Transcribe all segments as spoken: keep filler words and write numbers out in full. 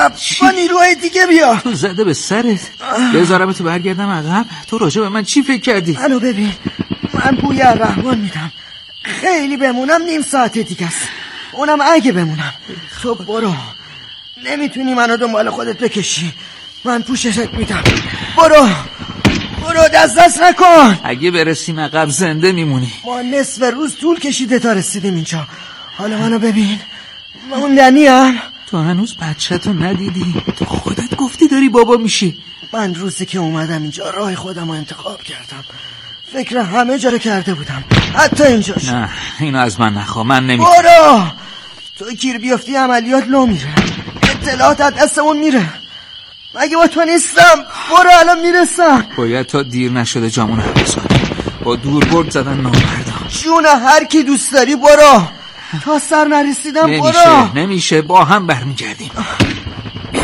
با نیروهای دیگه بیا. تو زده به سرت. بذارم تو برگردم عقب. تو راجع به من چی فکر کردی؟ منو ببین، من بوی رحمان میدم. خیلی بمونم نیم ساعت دیگه است، اونم اگه بمونم. تو برو، نمیتونی منو دنبال خودت بکشی، من پوششت میدم. برو برو، دست دست نکن. اگه برسیم عقب زنده میمونی. ما نصف روز طول کشیده تا رسیدیم اینجا. حالا منو ببین، من دنیم. تو هنوز بچه تو ندیدی. تو خودت گفتی داری بابا میشی. من روزی که اومدم اینجا راه خودم رو انتخاب کردم. فکر همه جا رو کرده بودم، حتی اینجاش. نه اینو از من نخوا، من نمی. برو، تو گیر بیافتی عملیات لو میره، اطلاعات از دستمون میره. مگه با تو نیستم؟ برو الان میرسم. باید تا دیر نشده جامون حفظ کنی. با دور برد زدن نامردان. جون هر کی دوست داری برو، تا سر نرسیدم. نمیشه برو. نمیشه با هم برمیگردیم. بیا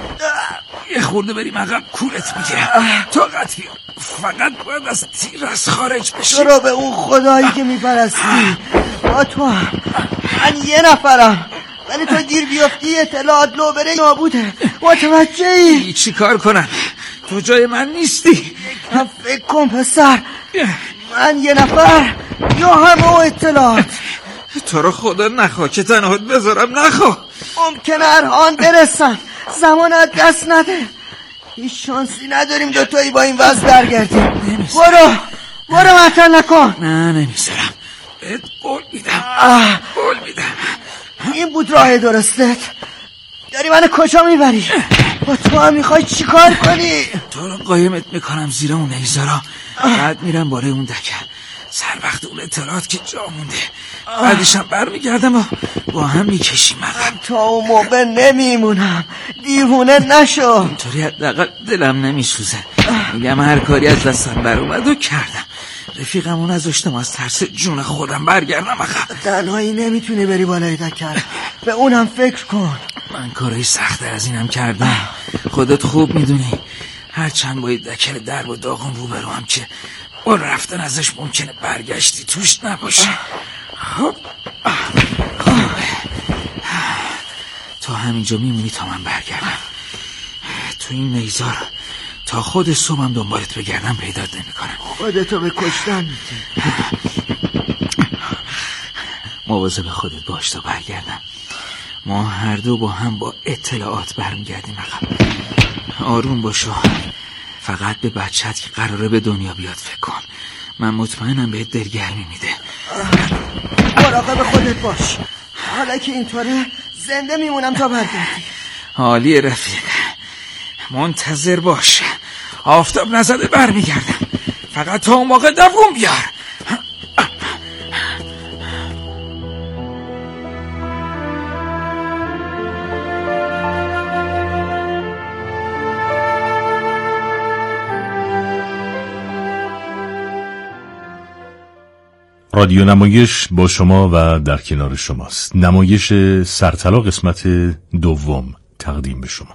یه خورده بریم عقب، کولت میگیرم. طاقت بیار، فقط باید از تیر از خارج بشی. چرا به اون خدایی که میپرستی با تو هم. من یه نفرم، ولی تو گیر بیافتی اطلاعات لو بره نابوده. متوجهی؟ چی کار کنم؟ تو جای من نیستی. یکم فکر کن پسر، من یه نفر یا همه اطلاعات. تو رو خدا نخوا که تنهات بذارم، نخوا. ممکنه ارهان برسن، زمان از دست نده. هیچ شانسی نداریم دوتایی با این وضع درگردیم. برو برو، مطل نکن. نه نمیذارم، بهت قول میدم، قول میدم. این بود راه درستت؟ داری منو کجا میبری؟ با تو هم میخوای چی کار کنی؟ تو رو قایمت میکنم زیر اون نیزارا، بعد میرم بالای اون دکه، سر وقت اون اطلاعات که جا مونده. بعدشم برمیگردم و با هم میکشیم عقب. تا اون موقع نمیمونم، دیوونه نشو. اینطوری حداقل دلم نمیسوزه. میگم هر کاری از دستم بر اومد و کردم. رفیقمو نذاشتم از ترس جون خودم برگردم عقب. تنهایی نمیتونی بری بالای دکر، به اونم فکر کن. من کارای سخت‌تر از اینم کردم، خودت خوب میدونی. هرچند باید دکل درب و داغون رو بروم که با رفتن ازش ممکنه برگشتی توش نباشه. خب تا همینجا میمونی تا من برگردم. تو این نیزار تا خود صبحم دنبالت بگردم پیدات نمی کنم. خودتو به کشتن میدی. مواظب خودت باش تا برگردم. ما هر دو با هم با اطلاعات برمیگردیم عقب. آروم باشو، فقط به بچت که قراره به دنیا بیاد فکر کن. من مطمئنم بهت دلگرمی میده. مراقب خودت باش، حالا که اینطوره زنده میمونم تا برگردی. عالی رفیق، منتظر باش. آفتاب نزده برمیگردم، فقط تا اون موقع دووم بیار. رادیو نمایش با شما و در کنار شماست. نمایش سرطلا قسمت دوم تقدیم به شما.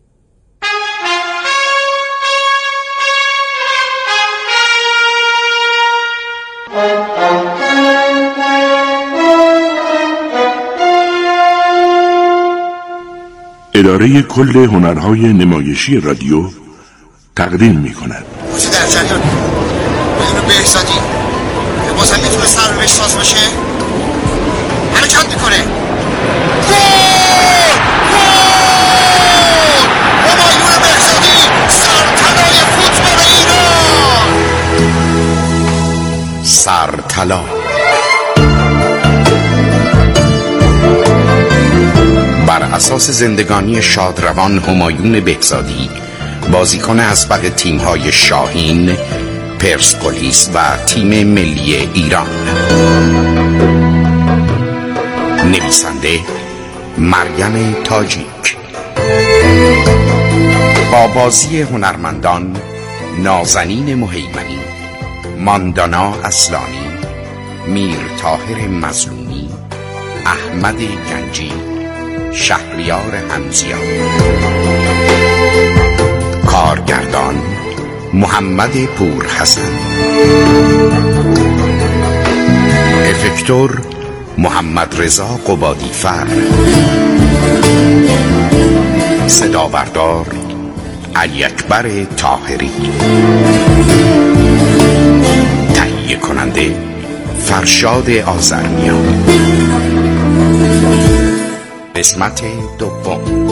اداره کل هنرهای نمایشی رادیو تقدیم می کند. در جریان بدون بهزادی که بازم میتونه سرمش ساز باشه حرکت میکنه. گل! گل! همایون بهزادی سرطلای فوتبال ایران. سرطلا بر اساس زندگانی شادروان همایون بهزادی، بازیکن اسبق تیم‌های شاهین، پرسپولیس و تیم ملی ایران. نویسنده مریم تاجیک. با بازی هنرمندان نازنین مهیمنی، ماندانا اصلانی، میر طاهر مظلومی، احمد گنجی، شهریار حمزیان. کارگردان محمد پور حسن. افکتور محمد رضا قبادی فر. صدا بردار علی اکبر طاهری، تهیه کننده فرشاد آذرنیا. قسمت دوم.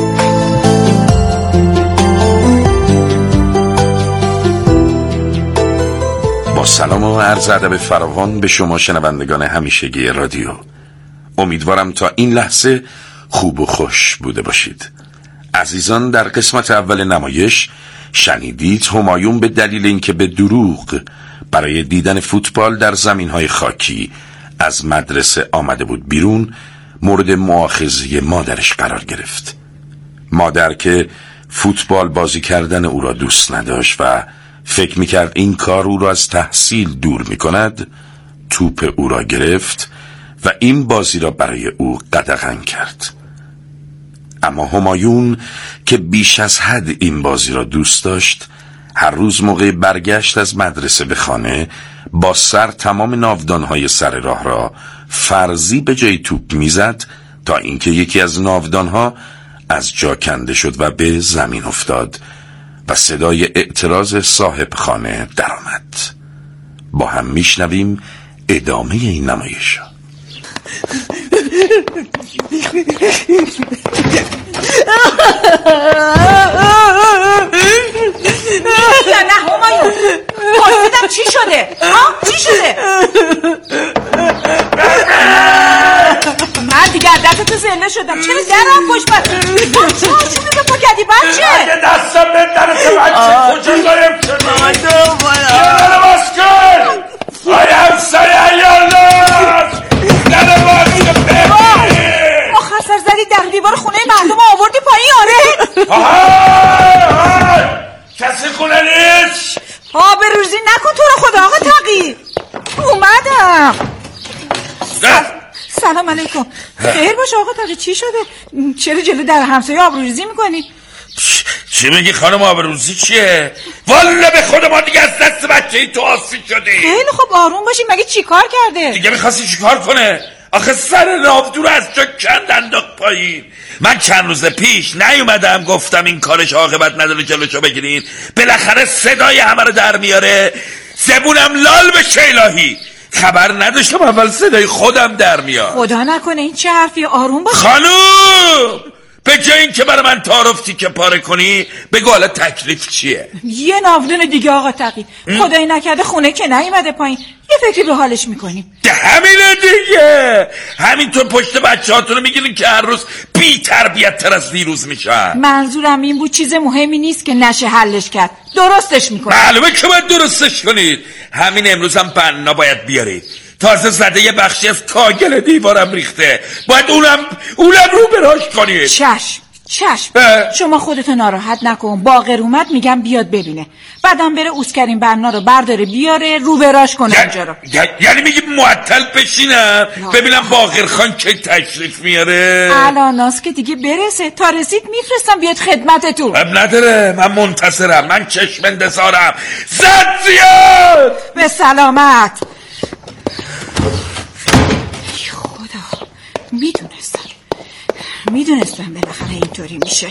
با سلام و عرض ادب فراوان به شما شنوندگان همیشگی رادیو. امیدوارم تا این لحظه خوب و خوش بوده باشید. عزیزان، در قسمت اول نمایش شنیدید همایون به دلیل اینکه به دروغ برای دیدن فوتبال در زمین‌های خاکی از مدرسه آمده بود بیرون، مورد مؤاخذه مادرش قرار گرفت. مادر که فوتبال بازی کردن او را دوست نداشت و فکر میکرد این کار او را از تحصیل دور میکند، توپ او را گرفت و این بازی را برای او قدغن کرد. اما همایون که بیش از حد این بازی را دوست داشت، هر روز موقع برگشت از مدرسه به خانه با سر تمام ناودانهای سر راه را فرضی به جای توپ میزد تا اینکه یکی از ناودانها از جا کنده شد و به زمین افتاد و صدای اعتراض صاحب خانه درآمد. با هم میشنویم ادامه این نمایش. یا نه همایون، پرسیدم چی شده؟ ها؟ چی شده؟ من دیگه عدت تو زنده شدم. چرا درم پشت بسته؟ بچه ها چون به پا کردی بچه؟ اگه دستم به درسته بچه کجا داریم شدیم؟ یه داره باز کن! آی همسای ایالات! داره باز کن! آخر سر زدی در دیوار خونه مردم آوردی پایین. آره؟ آهای! کسی خونه نیست؟ آب روزی نکن تو رو خدا آقا تقی. اومدم. سلام علیکم. خیر باشه آقا تقی، چی شده؟ چرا جلو در همسایه آبروریزی میکنی؟ چی میگی خانم؟ آبروریزی چیه؟ والا به خود ما دیگه از دست بچه ای تو آسی شدی. خیلی خب آروم باشی. مگه چی کار کرده؟ دیگه میخواستی چی کار کنه؟ آخه سر ناودو رو از جا کند انداخت پایین. من چند روز پیش نیومدم گفتم این کارش عاقبت نداره جلوشو بگیرین؟ بالاخره صدای همه رو در میاره. زبونم لال به الهی. خبر نداشتم اول صدای خودم در میاد. خدا نکنه این چه حرفی؟ آروم باش خانوم. به جای این که برای من تعارف تیکه پاره کنی بگو حالا تکلیف چیه؟ یه ناودون دیگه آقا تقی. خدایی نکرده خونه که نیومده پایین، یه فکری به حالش میکنیم. همینه دیگه. همینطور پشت بچه هاتون رو میگیرین که هر روز بی تربیت تر از دیروز میشن. منظورم این بود چیز مهمی نیست که نشه حلش کرد، درستش میکنیم. معلومه که باید درستش کنید. همین امروز هم بنا باید بیارید. تازه زده یه بخشی از کاگل دیوارم ریخته، باید اونم اونم رو براش کنید. چشم چشم اه. شما خودتو ناراحت نکن. باقر اومد میگم بیاد ببینه، بعدم بره اوسکرین بنا رو برداره بیاره رو براش کنه اینجا رو. یعنی میگی معطل بشینم ببینم باقر خان که تشریف میاره؟ الاناست که دیگه برسه، تا رسید میفرستم بیاد خدمتتون. اب نداره، من منتظرم. من چشم اندسارم. زد زیاد. به سلامت. خدا، میدونستم میدونستم بالاخره اینطوری میشه.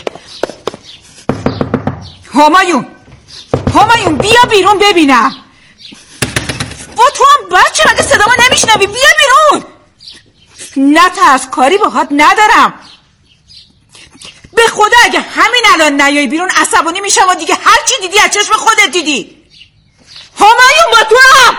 همایون همایون بیا بیرون ببینم. با تو هم بچه مگه صدامو نمیشنوی؟ بیا بیرون. نه ترس، کاری باهات ندارم. به خدا اگه همین الان نیای بیرون عصبانی میشم و دیگه هر چی دیدی از چشم خودت دیدی. همایون با تو هم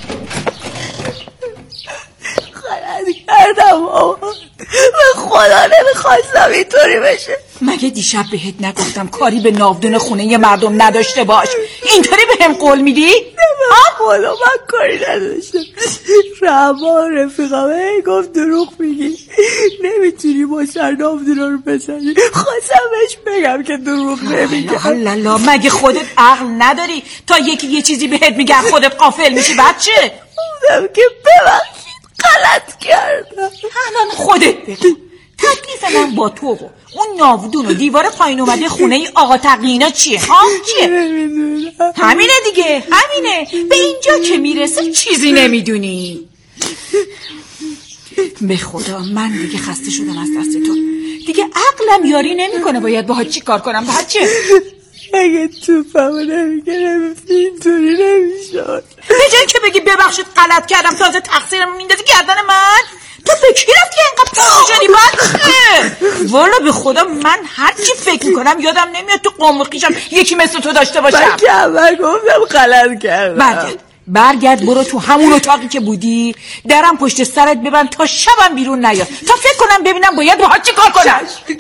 غلط کردم آقا، به خدا نمیخواستم اینطوری بشه. مگه دیشب بهت نگفتم کاری به ناودون خونه یه مردم نداشته باش؟ اینطوری به هم قول میدی؟ به خدا من کاری نداشتم. رما رفیقم هی گفت دروغ میگی، نمیتونی با سر ناودونا رو بزنی. خواستم بهش بگم که دروغ نمیگم. لالا مگه خودت عقل نداری؟ تا یکی یه چیزی بهت میگه خودت غافل میشی بچه؟ گفتم که ببخشید غلط کردم. الان خودت بگو تکلیف من با تو و اون ناودون و دیوار پایین اومده خونه ای آقا تقیینا چیه؟ ها چیه؟ همینه دیگه، همینه. به اینجا که میرسه چیزی نمیدونی. به خدا من دیگه خسته شدم از دست تو. دیگه عقلم یاری نمیکنه باید باهات چی کار کنم. بچه اگه توپمو نمیگرم اینطوری نمیشد. به جایی که بگی ببخشید غلط کردم تازه تقصیرم میندازی گردن من. تو به کی رفتی اینقدر پاسی شدی بچه؟ والا به خدا من هر چی فکر میکنم یادم نمیاد تو قوم و خویشم یکی مثل تو داشته باشم. من که اول گفتم غلط کردم. برگرد برگرد برو تو همون اتاقی که بودی، درم پشت سرت ببند تا شبم بیرون نیاد تا فکر کنم ببینم باید باهات چی کار کنم.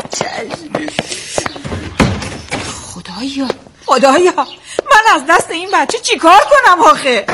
خدایا خدایا من از دست این بچه چی کار کنم آخه؟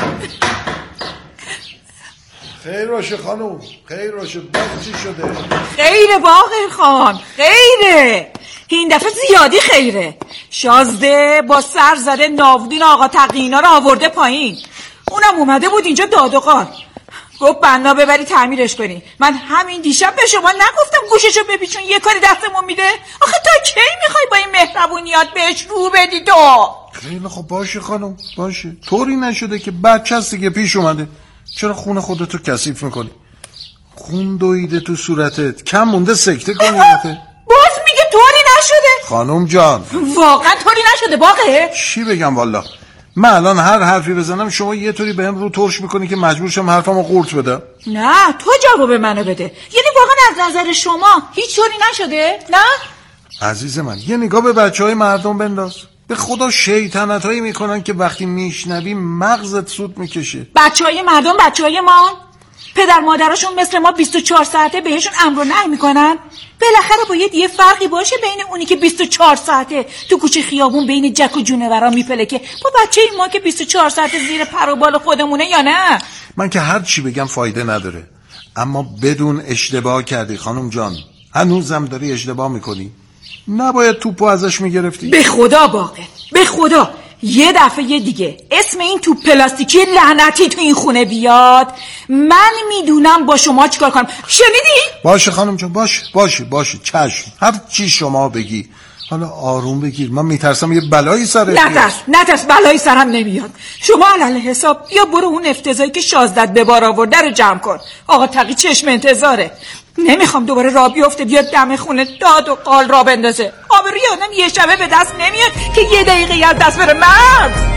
خیر باشه خانوم، خیر باشه. باز چی شده؟ خیره باقر خان، خیره. این دفعه زیادی خیره. شازده با سر زده ناودین آقا تقیینا رو آورده پایین. اونم اومده بود اینجا دادوقان، گفت بنا ببری تعمیرش کنی. من همین دیشب به شما نگفتم گوششو بپیچون یه کاری دستمون میده؟ آخه تا کی میخوای با این مهربونیات بهش رو بدی تو؟ خیلی خب باشه خانوم، باشه. طوری نشده که بچه هستی که پیش اومده. چرا خون خودتو کثیف میکنی؟ خون دویده تو صورتت، کم مونده سکته کنی. باز میگه طوری نشده. خانوم جان واقعا طوری نشده باقه؟ چی بگم والا، من الان هر حرفی بزنم شما یه طوری بهم رو ترش میکنی که مجبور شم حرفمو قورت بدم. نه تو جواب منو بده. یعنی واقعا از نظر شما هیچ طوری نشده؟ نه عزیز من یه نگاه به بچهای مردم بنداز. به خدا شیطنت هایی میکنن که وقتی میشنوی مغزت سود میکشه. بچهای مردم بچهای ما، پدر مادراشون مثل ما بیست و چهار ساعته بهشون امر و نهی میکنن. بالاخره باید یه فرقی باشه بین اونی که بیست و چهار ساعته تو کوچه خیابون بین جک و جونورا میپلکه با بچه ما که بیست و چهار ساعته زیر پر و بال خودمونه، یا نه؟ من که هر چی بگم فایده نداره، اما بدون اشتباه کردی خانم جان. هنوزم داری اشتباه میکنی. نباید توپو ازش میگرفتی. به خدا باقه، به خدا یه دفعه یه دیگه اسم این توپ پلاستیکی لعنتی تو این خونه بیاد من میدونم با شما چیکار کنم. شنیدی؟ باشه خانم جان، باشه باشه باشه چشم، هر چی شما بگی. حالا آروم بگیر، من میترسم یه بلایی سرت بیاد. نترس نترس بلایی سرم نمیاد. شما علل حساب یا برو اون افتضایی که شازدت به بار آورده رو جمع کن. آقا تقی چشم انتظاره. نمیخوام دوباره راه بیفته بیاد دم خونه داد و قال را بندازه. آبروی آدم یه شبه به دست نمیاد که یه دقیقه از دست بره. مرد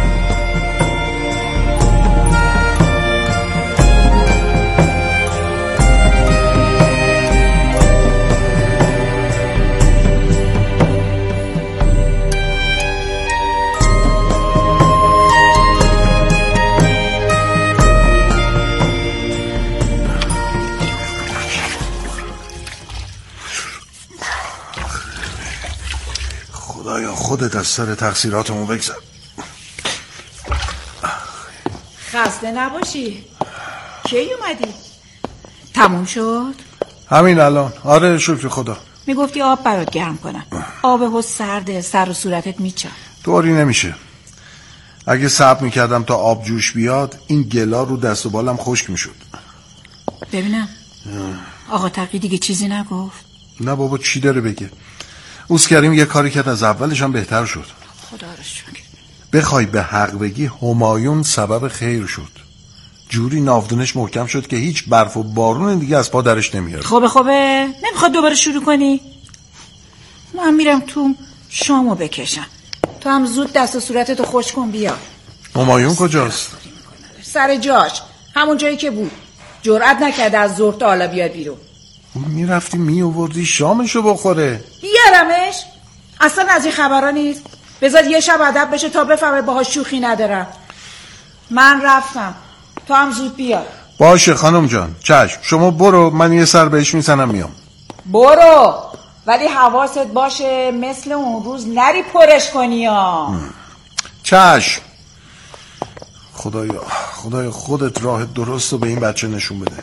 خدایا خودت از سر تقصیراتمون بگذر. خسته نباشی. کی اومدی؟ تموم شد؟ همین الان. آره شکر خدا. میگفتی آب برات گرم کنم. آب حوض سرده، سر و صورتت میچه. طوری نمیشه. اگه صبر میکردم تا آب جوش بیاد این گلا رو دست و بالم خشک میشد. ببینم آقا تقی دیگه چیزی نگفت؟ نه بابا چی داره بگه. اوس کریم یه کاری کرد از اولش هم بهتر شد. خدا رو شکر. بخوای به حق بگی همایون سبب خیر شد. جوری ناودونش محکم شد که هیچ برف و بارون دیگه از پا درش نمیاد. خوبه خوبه نمیخواد دوباره شروع کنی؟ من میرم تو شامو بکشم. تو هم زود دست و صورتتو خوش کن بیا. همایون کجاست؟ سر جاش، همون جایی که بود. جرئت نکرده از ظهر تا حالا بیاد بیرون. میرفتی میآوردی شامشو بخوره. بیارمش؟ اصلا از این خبرها نیست. بذار یه شب ادب بشه تا بفهمه باهاش شوخی ندارم. من رفتم، تو هم زود بیا. باشه خانم جان چشم. شما برو، من یه سر بهش میزنم میام. برو ولی حواست باشه مثل اون روز نری پرش کنی ها. چشم. خدایا خدایا خودت راه درست رو به این بچه نشون بده.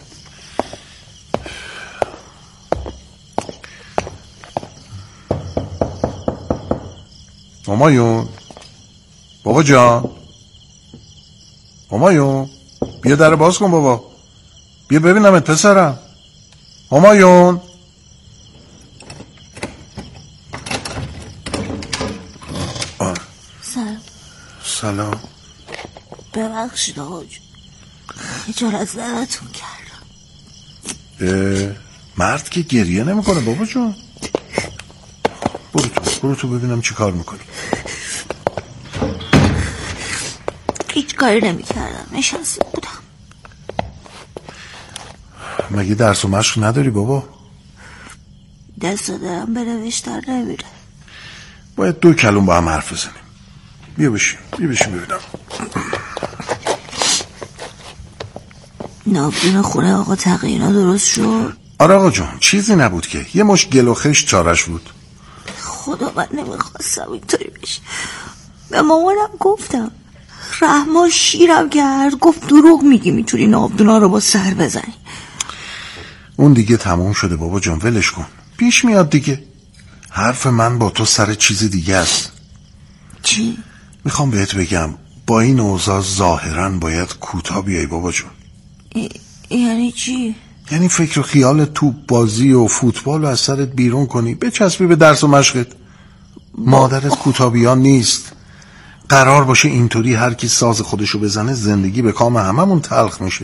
همایون بابا جان، همایون بیا در باز کن بابا، بیا ببینمت پسرم. همایون سلام. سلام. ببخشید آقا جون، خجالت زدتون کردم. مرد که گریه نمیکنه بابا جون. برو تو ببینم چی کار میکنی. هیچ کاری نمی کردم، نشسته بودم. مگه درس و مشق نداری بابا؟ دست دارم به نوشتن نمیره. باید دو کلم با هم حرف بزنیم. بیا بشین بیا بشین ببینم. نابدون خونه آقا تقیینا درست شد؟ آره آقا جون، چیزی نبود که، یه مش گل و خشت چارش بود. خدا من نمیخواستم اینطوری بشه. به مامانم گفتم، رحمان شیرم کرد، گفت دروغ میگی میتونی نابدونا رو با سر بزنی. اون دیگه تموم شده بابا جان، ولش کن، پیش میاد دیگه. حرف من با تو سر چیز دیگه است. چی؟ میخوام بهت بگم با این اوضاع ظاهراً باید کوتاه بیای بابا جون. ای... یعنی چی؟ یعنی فکر و خیال توپ بازی و فوتبال رو از سرت بیرون کنی، بچسبی به درس و مشقت. مادرت کوتاه‌بیان نیست. قرار باشه اینطوری هر کی ساز خودشو بزنه زندگی به کام هممون تلخ میشه.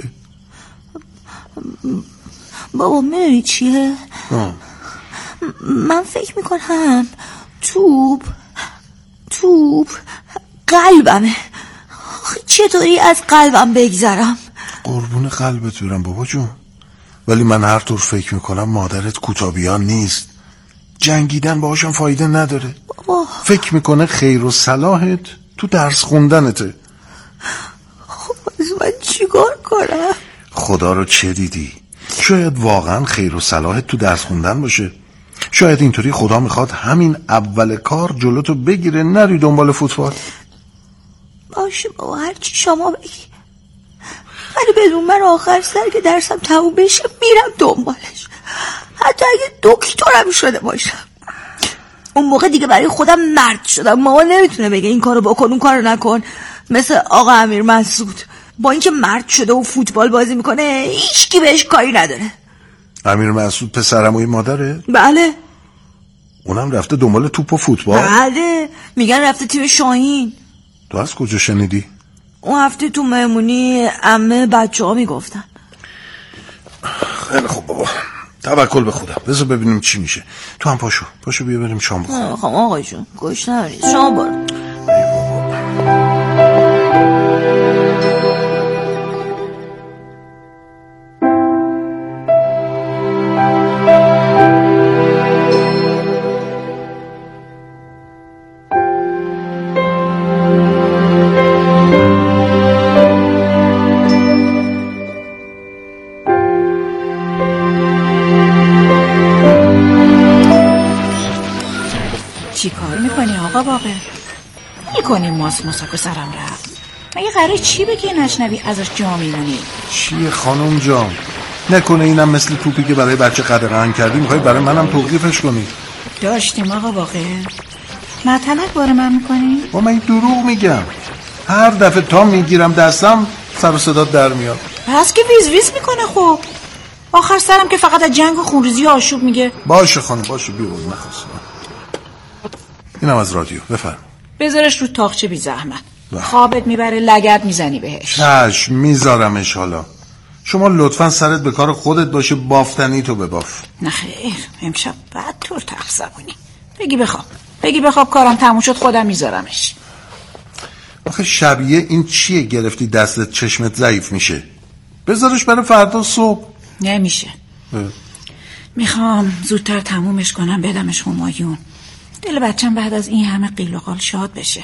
بابا میدونی چیه؟ آه. من فکر میکنم توپ توپ قلبمه. چطوری از قلبم بگذرم؟ قربون قلبت برم بابا جون، ولی من هر طور فکر میکنم مادرت کوتاه‌بیان نیست. جنگیدن باهاشم فایده نداره. بابا فکر میکنه خیر و صلاحت تو درس خوندنته. خب از من چیکار کنم؟ خدا رو چه دیدی؟ شاید واقعا خیر و صلاحت تو درس خوندن باشه. شاید اینطوری خدا میخواد همین اول کار جلوتو بگیره نری دنبال فوتبال. باشه بابا هرچی شما بگی، ولی بدون من آخر سر که درسم تموم بشه میرم دنبالش، حتی اگه دکترم شده باشم. اون موقع دیگه برای خودم مرد شدم. مامان نمیتونه بگه این کارو بکن اون کارو نکن، مثل آقا امیر مسعود با اینکه مرد شده و فوتبال بازی میکنه هیچکی بهش کاری نداره. امیر مسعود پسرعموی مادره؟ بله. اونم رفته دنبال توپ و فوتبال؟ بله، میگن رفته تیم شاهین. تو از کجا شنیدی؟ اون هفته تو مهمونی عمه بچه ها میگفتن. خیلی خوب بابا، توکل به خدا، بذار ببینیم چی میشه. تو هم پاشو پاشو بیا بریم شام بخوریم. نه خب آقای جون گشنه نیست، شما برو. چی کار میکنی آقا باقر؟ میکنی ماس موساک سرم رفت. مگه قراره چی بگی نشنوی ازش جا میمونی؟ چیه خانم جان؟ نکنه اینم مثل توپی که برای بچه قدغن کردی میخوای برای منم توقیفش کنی؟ داشتیم آقا باقر. مطلب باره من میکنی؟ با من دروغ میگم. هر دفعه تا میگیرم دستم سر و صدا در میاد. پس که ویز ویز میکنه. خب آخر سرم که فقط از جنگ و خونریزی و آشوب میگه. باشه خانم باشه بیا بود نخواستم. اینم از رادیو بفرم. بذارش رو تاقچه بی زحمت. خوابت میبره لگد میزنی بهش. چشم میذارمش. حالا شما لطفا سرت به کار خودت باشه، بافتنی تو بباف. نه خیر امشب بعد طور تخت زبونی. بگی بخواب بگی بخواب کارم تموم شد خودم میذارمش. آخه شبیه این چیه گرفتی دستت چشمت ضعیف میشه؟ بذارش برای فردا صبح. نمیشه. اه. میخوام زودتر تمومش کنم بدمش همایون. دل بچم بعد از این همه قیل و قال شاد بشه.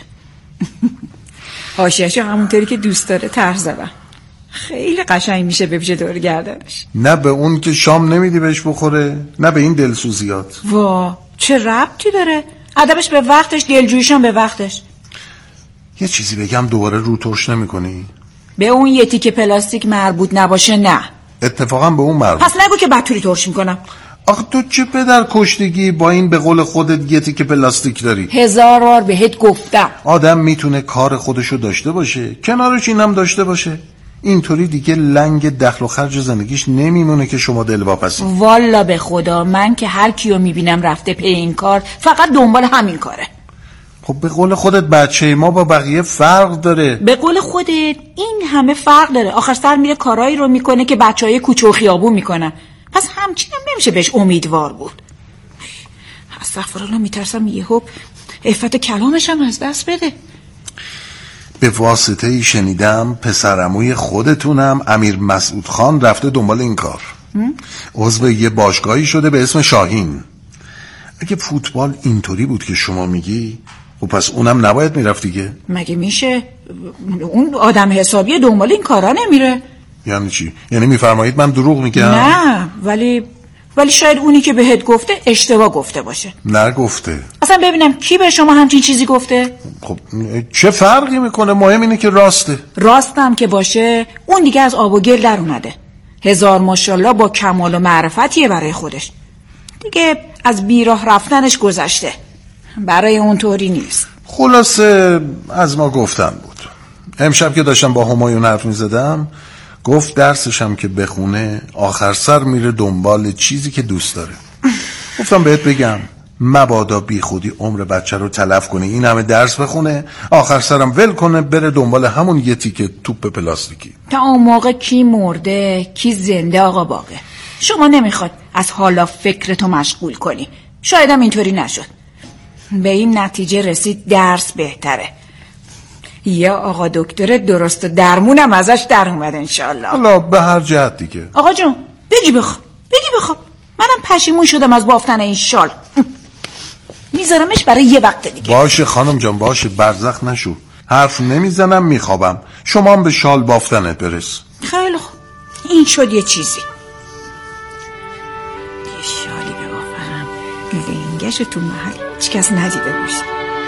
حاشیه‌شو همونطوری که دوست داره طرح زدم. خیلی قشنگ میشه بپیچه دور گردنش. نه به اون که شام نمیدی بهش بخوره، نه به این دلسوزیات. وا چه ربطی داره؟ ادبش به وقتش، دلجوییشم به وقتش. یه چیزی بگم دوباره رو ترش نمی کنی؟ به اون یه تیکه پلاستیک مربوط نباشه نه. اتفاقا به اون مربوط. پس نگو که بطوری ترش میکنم. آخه تو چه پدر کشتگی با این به قول خودت یه تیکه پلاستیک داری؟ هزار بار بهت گفتم آدم میتونه کار خودشو داشته باشه، کنارش اینم داشته باشه. اینطوری دیگه لنگ دخل و خرج زندگیش نمیمونه که شما دلواپسی. والا به خدا من که هر کیو میبینم رفته پی این کار فقط دنبال همین کاره. خب به قول خودت بچه ما با بقیه فرق داره. به قول خودت این همه فرق داره. آخر سر میره کارایی رو میکنه که بچهای کوچه و خیابون میکنن. پس همچینم نمیشه بهش امیدوار بود. استغفرالله میترسم یهو عفت کلامش هم از دست بده. به واسطه ای شنیدم پسرعموی خودتونم امیر مسعود خان رفته دنبال این کار. عضو یه باشگاهی شده به اسم شاهین. اگه فوتبال اینطوری بود که شما میگی، و پس اونم نباید میرفت دیگه. مگه میشه؟ اون آدم حسابی دنبال این کارا نمیره. یعنی چی؟ یعنی میفرمایید من دروغ میگم؟ نه، ولی ولی شاید اونی که بهت گفته اشتباه گفته باشه. نه گفته. اصلا ببینم کی به شما همچین چیزی گفته؟ خب چه فرقی میکنه؟ مهم اینه که راسته. راستم که باشه اون دیگه از آب و گل در اومده. هزار ماشاءالله با کمال و معرفتیه برای خودش. دیگه از بیراه رفتنش گذشته. برای اون طوری نیست. خلاصه از ما گفتن بود. امشب که داشتم با همایون حرف میزدم گفت درسشم که بخونه آخر سر میره دنبال چیزی که دوست داره. گفتم بهت بگم مبادا بی خودی عمر بچه رو تلف کنه، این همه درس بخونه آخر سرم ول کنه بره دنبال همون یه تیکه توپ پلاستیکی. تا اون موقع کی مرده کی زنده آقا باقه. شما نمیخواد از حالا فکرتو مشغول کنی. شایدم اینطوری نشد. به این نتیجه رسید درس بهتره. یا آقا دکتر درست و درمونم ازش در اومد انشالله. حالا به هر جهت دیگه. آقا جون بگی بخواب بگی بخواب. منم پشیمون شدم از بافتن این شال. میذارمش برای یه وقت دیگه. باشه خانم جان باشه، برزخ نشو. حرف نمیزنم میخوابم. شما هم به شال بافتنت برس. خیلی خوب، این شد یه چیزی. یه شالی به بافرم لنگش تو محل هیچ کس ندیده باشه.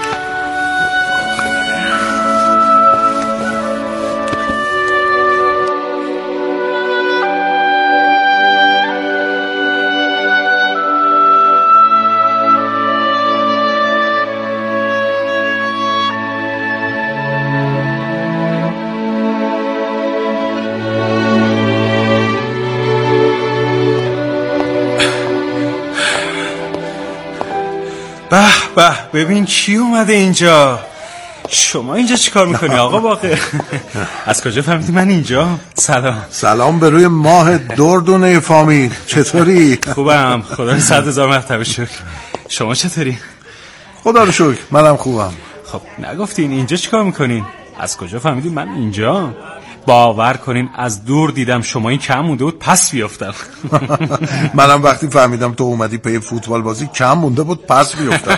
به به ببین کی اومده اینجا. شما اینجا چی کار میکنی آقا باقر؟ از کجا فهمیدی من اینجا؟ سلام. سلام به روی ماه دردونه فامیل. چطوری؟ خوبم خدا رو صد هزار مرتبه شکر. شما چطوری؟ خدا رو شکر منم خوبم. خب نگفتین اینجا چی کار میکنین؟ از کجا فهمیدی من اینجا؟ باور کنین از دور دیدم شما این کم مونده بود پس بیافتم. منم وقتی فهمیدم تو اومدی پی فوتبال بازی کم مونده بود پس بیافتم.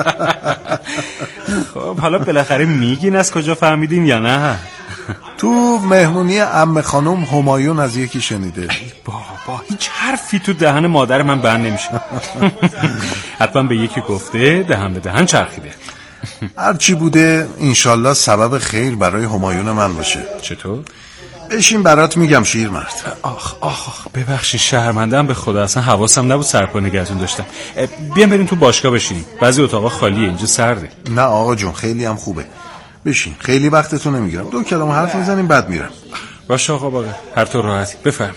خب حالا بالاخره میگین از کجا فهمیدین یا نه؟ تو مهمونی عمه خانم همایون از یکی شنیده. ای بابا هیچ حرفی تو دهن مادر من بند نمیشه. حتما به یکی گفته دهن به دهن چرخیده. هرچی بوده انشالله سبب خیر برای همایون من باشه. چطور؟ بشین برات میگم شیرمرد. آخ آخ ببخشید شرمنده‌ام به خدا، اصلا حواسم نبود سرپا نگهتون داشتم. بیام بریم تو باشگاه بشینیم، بعضی اتاقا خالیه اینجا سرده. نه آقا جون خیلی هم خوبه، بشین خیلی وقتتون نمیگیرم، دو کلمه حرف میزنیم بعد میرم. باشه آقا باقر هر طور راحتی بفرم.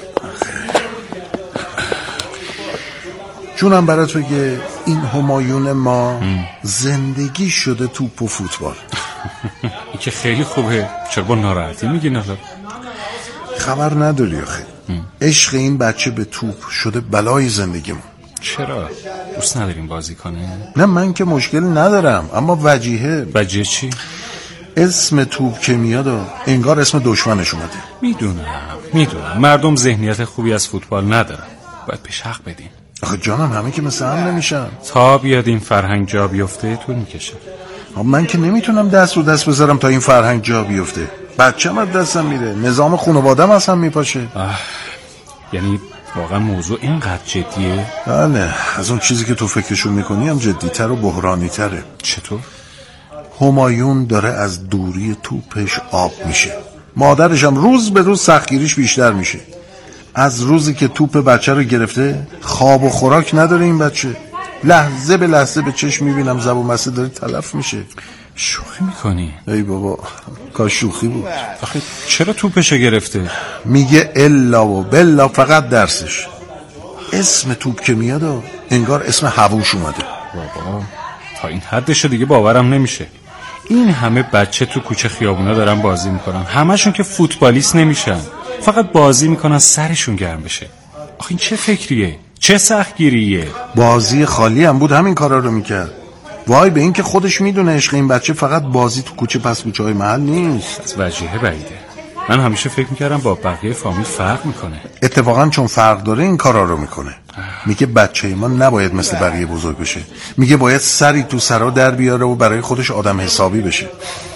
جونم برات بگه این همایون ما زندگی شده توپ و فوتبال. این که خیلی خوبه، چرا با ناراحتی میگین حالا؟ خبر نداری آخه عشق این بچه به توپ شده بلای زندگیمون. چرا؟ دوست نداریم بازی کنه؟ نه من که مشکل ندارم، اما وجیهه. وجیه چی؟ اسم توپ که میاد انگار اسم دشمنش اومده. میدونم میدونم مردم ذهنیت خوبی از فوتبال ندارن، باید بهش حق بدیم. آخه جانم همه که مثل هم نمیشن. تا بیاد این فرهنگ جا بیفته طول میکشه. من که نمیتونم دست رو دست بذارم تا این فرهنگ جا بیفته. بچه‌م از دستم میره، نظام خانواده‌م از هم میپاشه. یعنی واقعا موضوع اینقدر جدیه؟ بله، از اون چیزی که تو فکرشو میکنی هم جدیتر و بحرانی تره. چطور؟ همایون داره از دوری توپش آب میشه، مادرش هم روز به روز سختگیریش بیشتر میشه. از روزی که توپ بچه رو گرفته خواب و خوراک نداره این بچه، لحظه به لحظه به چشم میبینم زب و مسه داره تلف میشه. شوخی میکنی؟ ای بابا کاش شوخی بود. آخه چرا توپشو گرفته؟ میگه الا و بلا فقط درسش. اسم توپ که میاد انگار اسم هووش اومده. بابا تا این حدشو دیگه باورم نمیشه. این همه بچه تو کوچه خیابونا دارن بازی میکنن، همشون که فوتبالیست نمیشن، فقط بازی میکنن سرشون گرم بشه. آخه این چه فکریه؟ چه سختگیریه؟ بازی خالی هم بود همین کارا رو میکرد. وای به این که خودش میدونه عشق این بچه فقط بازی تو کوچه پس کوچه های محل نیست. از وجهه بعیده. من همیشه فکر میکردم با بقیه فامیل فرق میکنه. اتفاقا چون فرق داره این کارا رو میکنه. میگه بچه ما نباید مثل بقیه بزرگ بشه. میگه باید سری تو سرا در بیاره و برای خودش آدم حسابی بشه.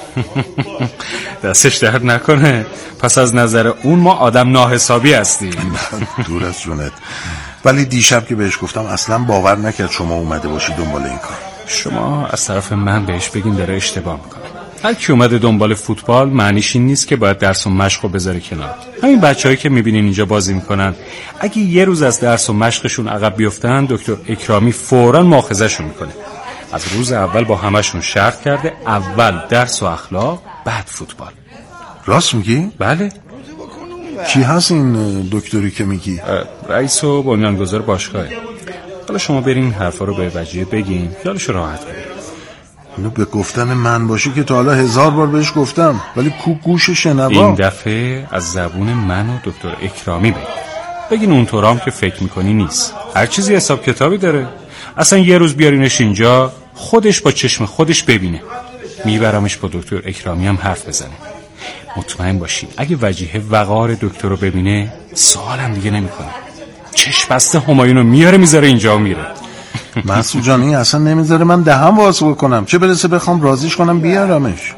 دستش درد نکنه. پس از نظر اون ما آدم ناحسابی هستیم. دور از جونت. ولی دیشب که بهش گفتم اصلا باور نکرد شما اومده باشی دنبال این کار. شما از طرف من بهش بگین داره اشتباه میکنه. هر کی اومده دنبال فوتبال معنیش این نیست که باید درس و مشق رو بذاره کنار. همین بچه‌هایی که میبینین اینجا بازی میکنن اگه یه روز از درس و مشقشون عقب بیفتن دکتر اکرامی فوراً مؤاخذه‌شون میکنه. از روز اول با همشون شرط کرده اول درس و اخلاق بعد فوتبال. راست میگی؟ بله. کی هست این دکتری که میگی؟ رئیس و بنیانگذار باشگاهه. حالا شما برین این حرفا رو به وجیه بگین خیالش راحت کنید. اینو به گفتن من باشه که تا حالا هزار بار بهش گفتم ولی کو گوش شنوا. این دفعه از زبون من و دکتر اکرامی بگین. بگین اونطورام که فکر میکنی نیست. هر چیزی حساب کتابی داره. اصلا یه روز بیارینش اینجا خودش با چشم خودش ببینه. میبرمش با دکتر اکرامی هم حرف بزنه. مطمئن باشی اگه وجیه وقار دکتر رو ببینه سوالم دیگه نمیکنه. چشم بسته همایونو میاره میذاره اینجا و میره. مسعود جان این اصلا نمیذاره من دهم واسه بکنم، چه برسه بخوام رازیش کنم بیارمش.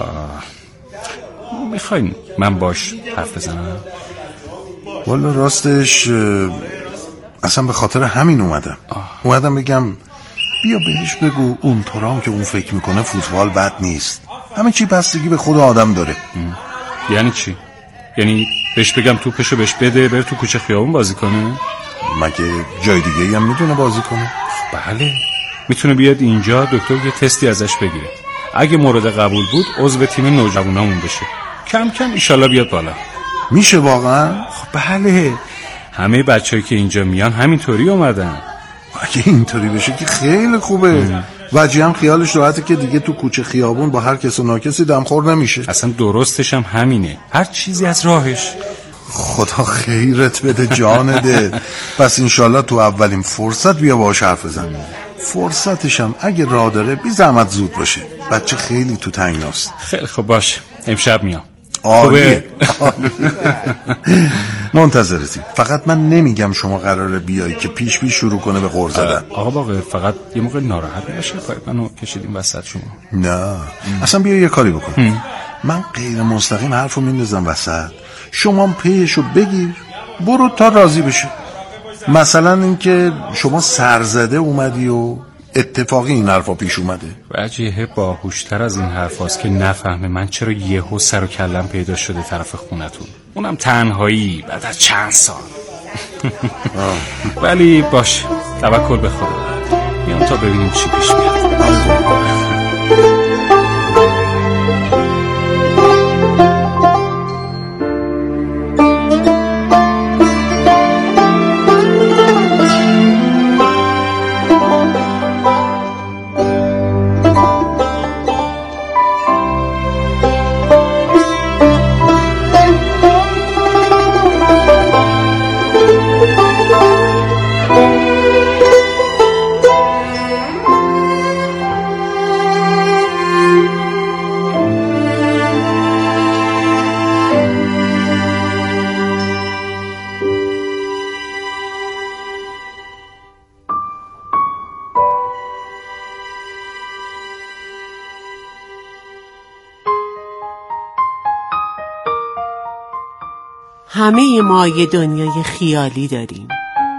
میخواین من باش حرف بزنم؟ والا راستش اصلا به خاطر همین اومدم آه. اومدم بگم بیا بهش بگو اونطورام که اون فکر میکنه فوتبال بد نیست، همه چی بستگی به خود آدم داره. ام. یعنی چی؟ یعنی بهش بگم توپشو بهش بده بره تو کوچه خیابون بازی کنه؟ مگه جای دیگه هم میتونه بازی کنه؟ بله میتونه بیاد اینجا دکتر یه تستی ازش بگیره، اگه مورد قبول بود عضو تیم نوجوانامون بشه، کم کم ایشالله بیاد بالا. میشه واقعا؟ خب بله همه بچه‌ای که اینجا میان همینطوری اومدن. اگه اینطوری بشه که خیلی خوبه. وجی هم خیالش راحته که دیگه تو کوچه خیابون با هر کس و ناکسی دمخور نمیشه. اصلا درستش هم همینه، هر چیزی از راهش. خدا خیرت بده جانده. پس انشالله تو اولین فرصت بیا باهاش حرف بزن. فرصتشم اگه راه داره بی زحمت زود باشه، بچه خیلی تو تنگناست. خیلی خوب باشه امشب میام. عالیه. منتظرتیم. فقط من نمیگم شما قراره بیایی که پیش پیش شروع کنه به غر زدن. آقا باقی فقط یه موقع ناراحت میشه پای منو کشیدیم وسط شما. نه ام. اصلا بیا یه کاری بکن ام. من غیر مستقیم حرفو میندازم وسط، شما پیشو بگیر برو تا راضی بشه. مثلا اینکه شما سرزده اومدی و اتفاقی این حرفا پیش اومده. وجیه باهوشتر از این حرفاست که نفهمه من چرا یهو سر و کلم پیدا شده طرف خونتون، اونم تنهایی بعد از چند سال. ولی باش توکل به خدا، میام تا ببینیم چی پیش میاد. همه ما یه دنیای خیالی داریم.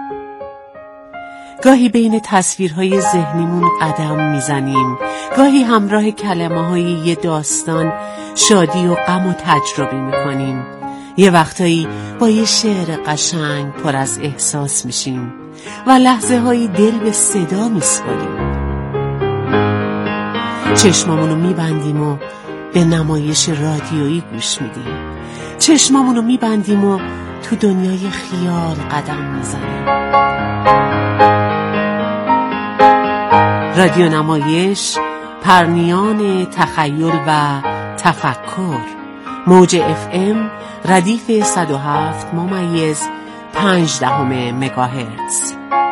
گاهی بین تصویرهای ذهنیمون قدم میزنیم، گاهی همراه کلمه های یه داستان شادی و غم و تجربه میکنیم، یه وقتایی با یه شعر قشنگ پر از احساس میشیم و لحظه هایی دل به صدا میسپاریم. چشمامونو میبندیم و به نمایش رادیویی گوش میدیم، چشمامونو میبندیم و تو دنیای خیال قدم میزنیم. رادیو نمایش، پرنیان تخیل و تفکر، موج اف ام ردیف صد و هفت ممیز پنج دهم مگاهرتز.